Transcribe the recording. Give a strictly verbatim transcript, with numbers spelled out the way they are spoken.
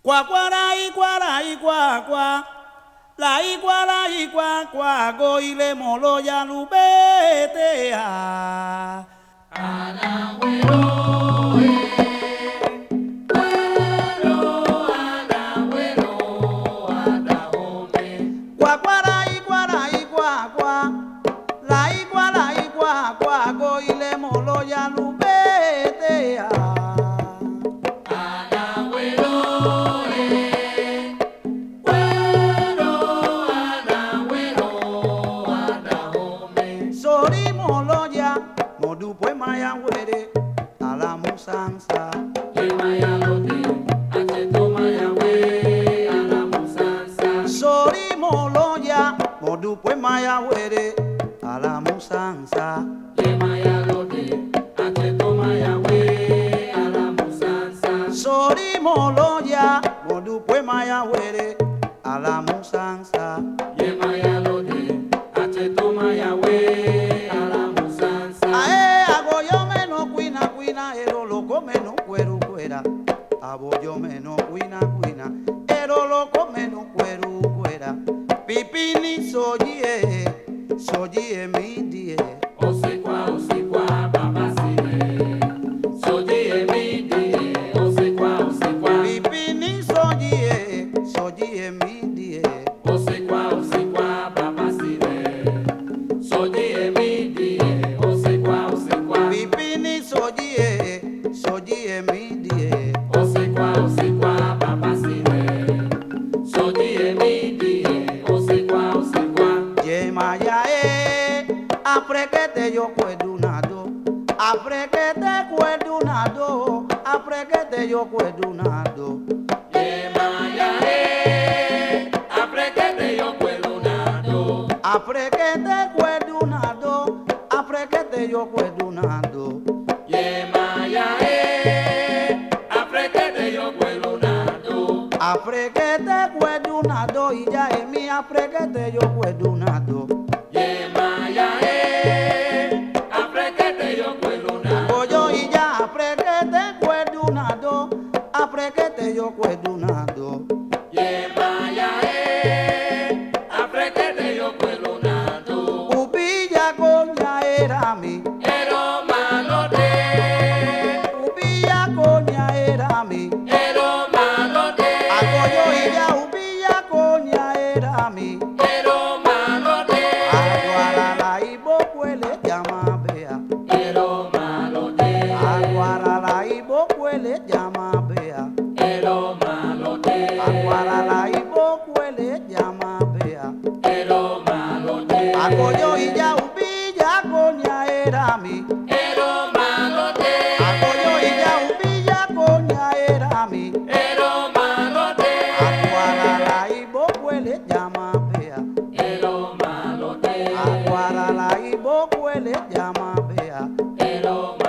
Cuacuara y cuara y cuacua, la y cuara y cuacua, goile molo ya lubetea. Anahuelo, eh, huelo, anahuelo, anahome. Cuacuara y cuara y cuacua, la y cuara y cuacua, goile molo ya lubetea. Anahuelo, eh, huelo, anahuelo, anahome. Sori molo ya, modu pues maya were, a la musanza. Yemaya lote, acheto mayawe, alamusanza. Sori molo ya, modu pues maya were, a la musanza. Yemaya lote, acheto mayawe, alamusanza. Sori molo ya, modu pues maya were, a la musanza. Yemaya lote, acheto mayawe, alamusanza. Ae, hago yo menos cuina cuina, ero loco menos cuero cuera. Hago yo menos cuina cuina, ero loco menos cuero cuera. Pipini soye, soye mi die. Osikwa, osikwa, babasire. Soji emidi, osikwa, osikwa. Pipini soye, soye mi die. Osikwa, osikwa, babasire. Soji emidi, osikwa, osikwa. Pipini soye, soye mi die. Osikwa, osikwa, babasire. Soji emidi, osikwa, osikwa. Yemaya e, aprekete yo cuedunado. Aprekete cuedunado, aprekete yo cuedunado. Yemaya e, aprekete yo kwelunado. Aprekete cuedunado, aprekete yo cuedunado. Yemaya e, aprekete yo kwelunado. Aprekete cuedunado, y ya es mi aprekete yo cuedunado. Yemaya e, aprekete yo kwelunado. Oyo y ya aprekete cuedunado, aprekete yo cuedunado. Yemaya e, aprekete yo kwelunado. Upilla coña era mi, Ero malote, upilla coña era mi. ero malote, Agoyo y ya upilla coña era mi. ero malote, Aguarala y bocuele llama bea. ero malote, Aguarala y bocuele llama bea. ero malote, Aguarala y bocuele llama bea. ero malote, Agoyo y ya upilla coña era mi. ero malote, Agoyo y ya upilla coña era mi. ero malote, Aguarala y bocuele llama bea. ero malote, Aguarala y bocuele llama bea. ero